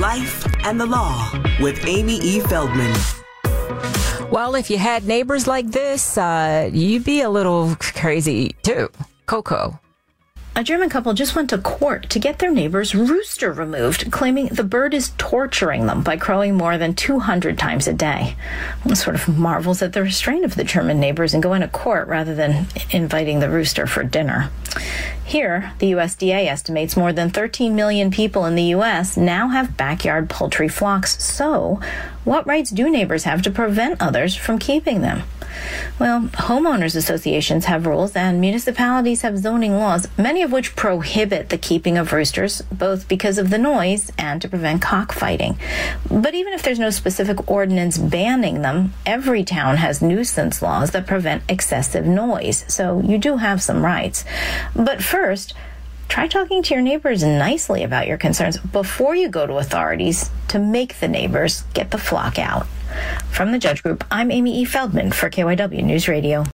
Life and the Law with Amy E. Feldman. Well, if you had neighbors like this, you'd be a little crazy too. Coco. A German couple just went to court to get their neighbor's rooster removed, claiming the bird is torturing them by crowing more than 200 times a day. One sort of marvels at the restraint of the German neighbors and going to court rather than inviting the rooster for dinner. Here, the USDA estimates more than 13 million people in the U.S. now have backyard poultry flocks. So, what rights do neighbors have to prevent others from keeping them? Well, homeowners associations have rules and municipalities have zoning laws, many of which prohibit the keeping of roosters, both because of the noise and to prevent cockfighting. But even if there's no specific ordinance banning them, every town has nuisance laws that prevent excessive noise, so you do have some rights. But first, try talking to your neighbors nicely about your concerns before you go to authorities to make the neighbors get the flock out. From the Judge Group, I'm Amy E. Feldman for KYW News Radio.